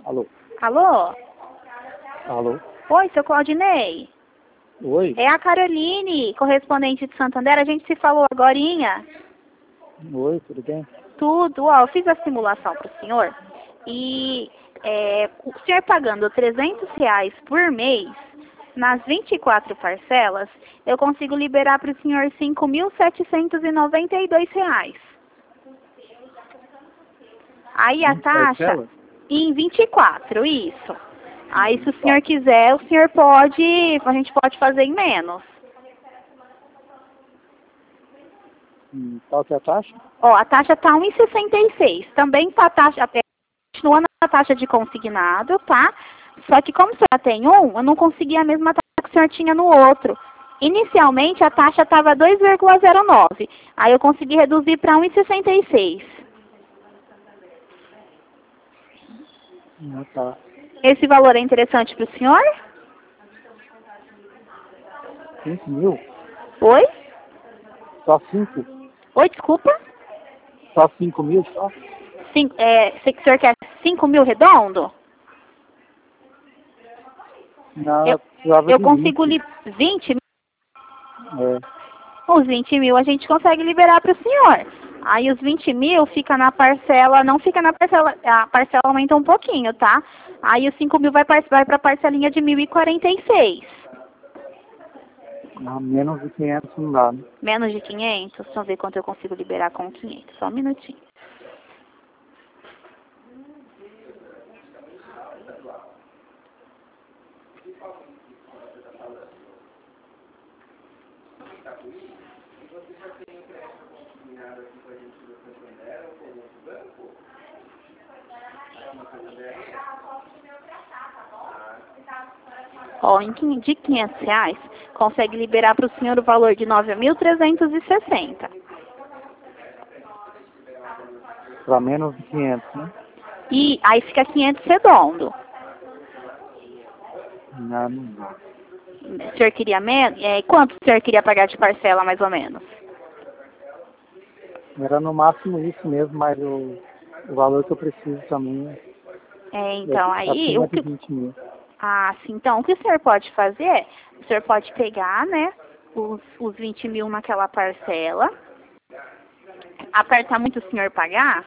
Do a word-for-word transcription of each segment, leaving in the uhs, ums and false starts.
Alô? Alô? Alô? Oi, seu Claudinei? Oi? É a Caroline, correspondente de Santander. A gente se falou agorinha. Oi, tudo bem? Tudo. Ó, eu fiz a simulação para o senhor. E é, o senhor pagando trezentos reais por mês, nas vinte e quatro parcelas, eu consigo liberar para o senhor cinco mil setecentos e noventa e dois reais. Aí a vinte taxa, parcelas? em vinte e quatro, isso. Aí se o senhor quiser, o senhor pode, a gente pode fazer em menos. Hum, qual que é a taxa? Ó, a taxa tá um vírgula sessenta e seis. Também tá a taxa, até continua na taxa de consignado, tá? Só que como o senhor tem um, eu não consegui a mesma taxa que o senhor tinha no outro. Inicialmente a taxa estava dois vírgula zero nove. Aí eu consegui reduzir para um vírgula sessenta e seis. Ah, tá. Esse valor é interessante para o senhor? cinco mil? Oi? Só cinco? Oi, desculpa? Só cinco mil só? Cin é, o senhor quer cinco mil redondo? Não, Eu, eu precisava eu de consigo vinte. li vinte. É. Os vinte mil a gente consegue liberar para o senhor. Aí os vinte mil fica na parcela, não fica na parcela, a parcela aumenta um pouquinho, tá? Aí os cinco mil vai, vai para a parcelinha de mil e quarenta e seis. Não, menos de quinhentos não dá, né? Menos de quinhentos? Deixa eu ver quanto eu consigo liberar com quinhentos. Só um minutinho. Ó, em, quin- de quinhentos reais, consegue liberar para o senhor o valor de nove mil trezentos e sessenta. Para menos de quinhentos, né? E aí fica quinhentos redondo. Não, não dá. O senhor queria menos? É, quanto o senhor queria pagar de parcela, mais ou menos? Era no máximo isso mesmo, mas o, o valor que eu preciso também É, é então, aí, o acima de que... vinte mil. Ah, sim. Então, o que o senhor pode fazer, o senhor pode pegar, né, os, os vinte mil naquela parcela, aperta muito o senhor pagar.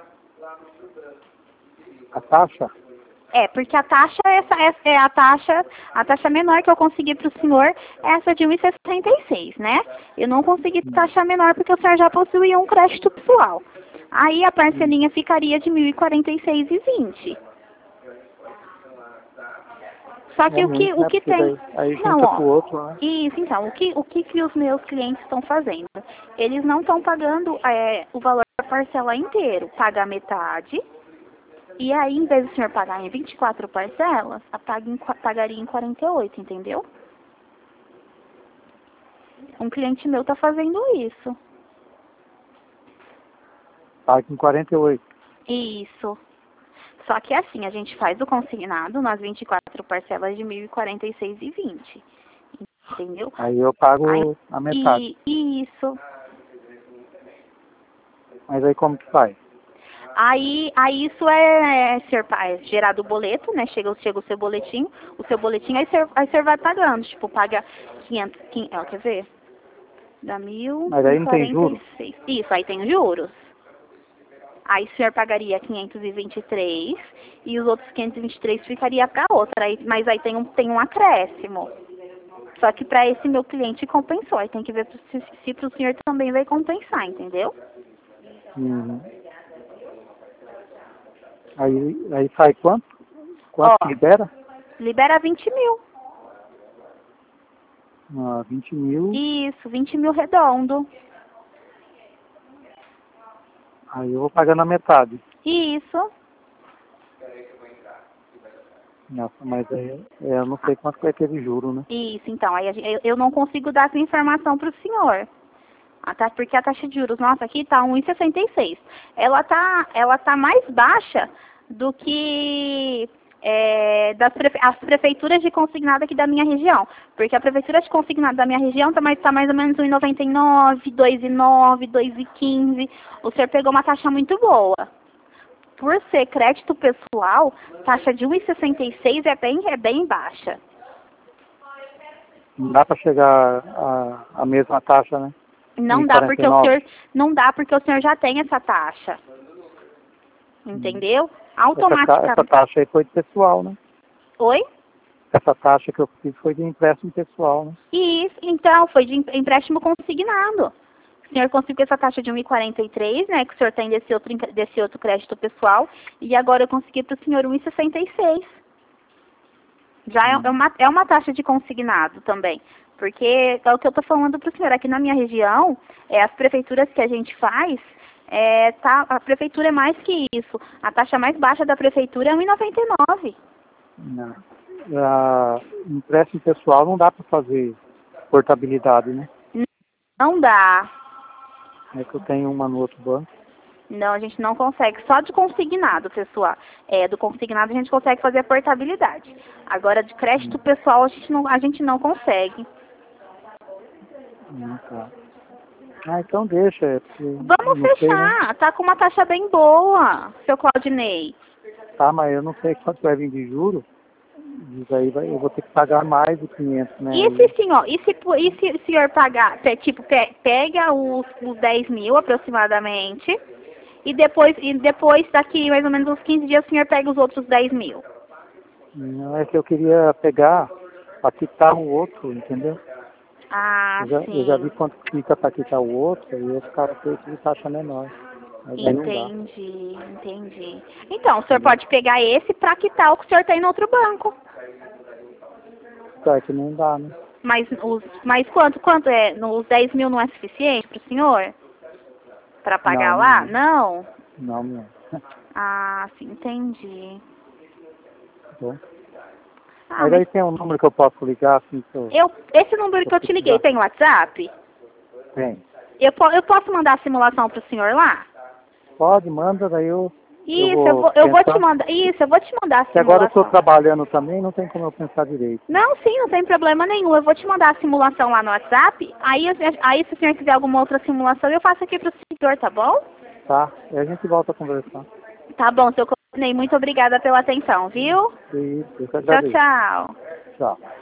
A taxa? É, porque a taxa, essa, essa é a taxa, a taxa menor que eu consegui para o senhor, é essa de um vírgula sessenta e seis, né? Eu não consegui taxa menor porque o senhor já possuía um crédito pessoal. Aí a parcelinha ficaria de mil e quarenta e seis e vinte. Só que É o que, muito, o né? que Porque tem... daí aí Não, junta ó. com o outro, né? Isso, então, o que, o que, que os meus clientes estão fazendo? Eles não estão pagando é, o valor da parcela inteiro, paga a metade. E aí, em vez do senhor pagar em vinte e quatro parcelas, a paga em, qua- pagaria em quarenta e oito, entendeu? Um cliente meu está fazendo isso. Paga em quarenta e oito. Isso. Só que assim, a gente faz o consignado nas vinte e quatro parcelas de mil e quarenta e seis e vinte. Entendeu? Aí eu pago Aí, a metade. e isso. Mas aí como que faz? Aí, aí isso é, é, ser, é gerado o boleto, né? Chega, chega o seu boletim, o seu boletim, aí você aí você vai pagando. Tipo, paga quinhentos, quinhentos, ó, quer ver? Dá mil Mas e aí não tem quarenta juros? e seis. Isso, aí tem juros. Aí o senhor pagaria quinhentos e vinte e três e os outros quinhentos e vinte e três ficaria para outra. Aí, mas aí tem um, tem um acréscimo. Só que para esse meu cliente compensou. Aí tem que ver se, se para o senhor também vai compensar, entendeu? Uhum. Aí, aí sai quanto? Ó, Quanto que libera? libera vinte mil. Ah, vinte mil. Isso, vinte mil redondo. Aí eu vou pagando a metade. Isso. Nossa, mas aí é, eu não sei quanto que é aquele juro, né? Isso, então, aí a gen- eu, eu não consigo dar essa informação para o senhor. Até porque a taxa de juros nossa aqui está um vírgula sessenta e seis. Ela tá, ela tá mais baixa do que é, das prefe as prefeituras de consignado aqui da minha região. Porque a prefeitura de consignado da minha região está mais, tá mais ou menos um vírgula noventa e nove, dois vírgula nove, dois vírgula quinze. O senhor pegou uma taxa muito boa. por ser crédito pessoal, taxa de um e sessenta e seis é bem, é bem baixa. Não dá para chegar a, a mesma taxa, né? Não Em dá porque o quarenta e nove. senhor, não dá porque o senhor já tem essa taxa. Entendeu? Essa, ta- Automaticamente. essa taxa aí foi de pessoal, né? Oi? Essa taxa que eu fiz foi de empréstimo pessoal, né? Isso, então, foi de em- empréstimo consignado. O senhor conseguiu essa taxa de um e quarenta e três, né, que o senhor tem desse outro, em- desse outro crédito pessoal, e agora eu consegui para o senhor um e sessenta e seis. Já é, é uma, é uma taxa de consignado também, porque é o que eu estou falando para o senhor. Aqui na minha região, é, as prefeituras que a gente faz, é, tá, a prefeitura é mais que isso. A taxa mais baixa da prefeitura é um e noventa e nove. Não. A, empréstimo pessoal não dá para fazer portabilidade, né? Não dá. É que eu tenho uma no outro banco. Não, a gente não consegue. Só de consignado, pessoal. É, do consignado a gente consegue fazer a portabilidade. Agora, de crédito pessoal, a gente não, a gente não consegue. Hum, tá. Ah, então deixa. É, porque Vamos não sei, né? fechar. Tá com uma taxa bem boa, seu Claudinei. Tá, mas eu não sei quanto vai vir de juros. Isso aí vai, eu vou ter que pagar mais de quinhentos, né? E se, senhor, e se, e se o senhor pagar, pe- tipo, pe- pega os, os dez mil aproximadamente, e depois, e depois, daqui mais ou menos uns quinze dias, o senhor pega os outros dez mil. Não é que eu queria pegar para quitar o outro, entendeu? Ah, Eu já, sim. eu já vi quanto fica para quitar o outro e os caras feitos de taxa menor. Mas aí não dá. Entendi, entendi. Então, o senhor pode pegar esse para quitar o que o senhor tem no outro banco. Só é que não dá, né? Mas, os, mas quanto, quanto é? Os dez mil não é suficiente para o senhor? Para pagar Não, lá? não. Não? Não, não. Ah, sim, entendi. Bom. Ah, Mas mas aí tem um número que eu posso ligar, assim, que eu, eu, esse número que eu te liguei tem WhatsApp? tem. Eu, po- eu posso mandar a simulação para o senhor lá? Pode, manda, daí eu, eu Isso, eu vou vou, eu vou te pensar. mandar. Isso, eu vou te mandar a Que agora eu estou simulação. trabalhando também, não tem como eu pensar direito. Não, sim, não tem problema nenhum. Eu vou te mandar a simulação lá no WhatsApp. Aí, aí se o senhor quiser alguma outra simulação, eu faço aqui pro senhor, tá bom? Tá? E a gente volta a conversar. Tá bom, seu Claudinei. Muito obrigada pela atenção, viu? Isso, eu que Tchau, agradeço. tchau. Tchau.